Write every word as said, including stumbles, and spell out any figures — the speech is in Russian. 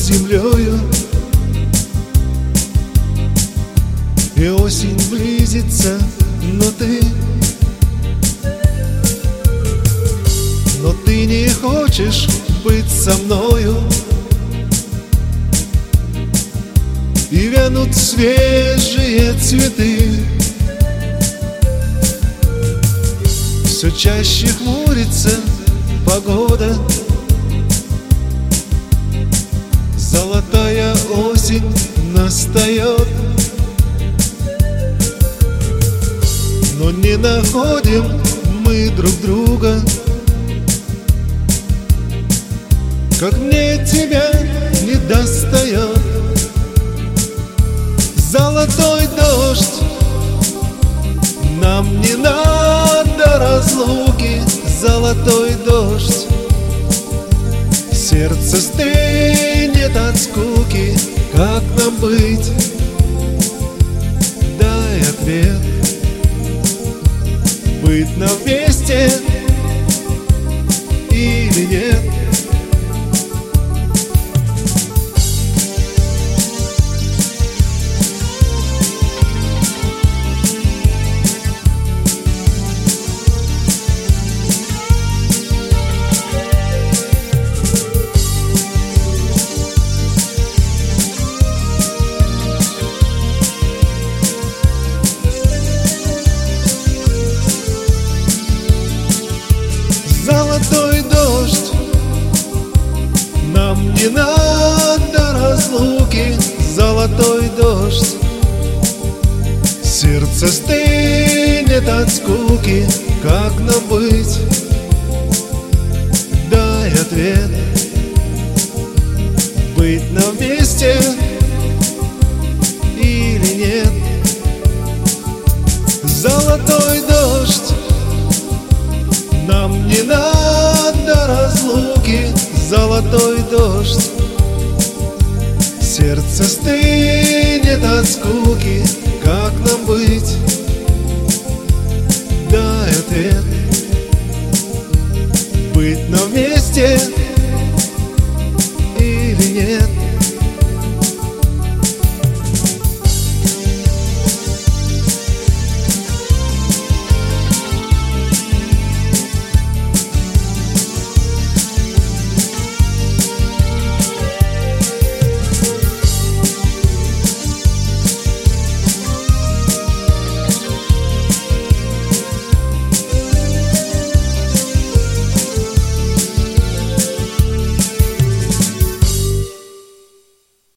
землею, и осень близится, но ты Но ты не хочешь быть со мною, и вянут свежие цветы. Все чаще хмурится погода, золотая осень настает, но не находим мы друг друга. Как мне тебя не достает. Золотой дождь, нам не надо разлуки. Золотой дождь, сердце стынет от скуки. Как нам быть? Дай ответ. Быть нам вместе или нет? Золотой дождь, нам не надо разлуки. Золотой дождь, сердце стынет от скуки. Как нам быть? Дай ответ. Быть нам вместе или нет? Золотой дождь, нам не надо разлуки. Золотой дождь, сердце стынет от скуки.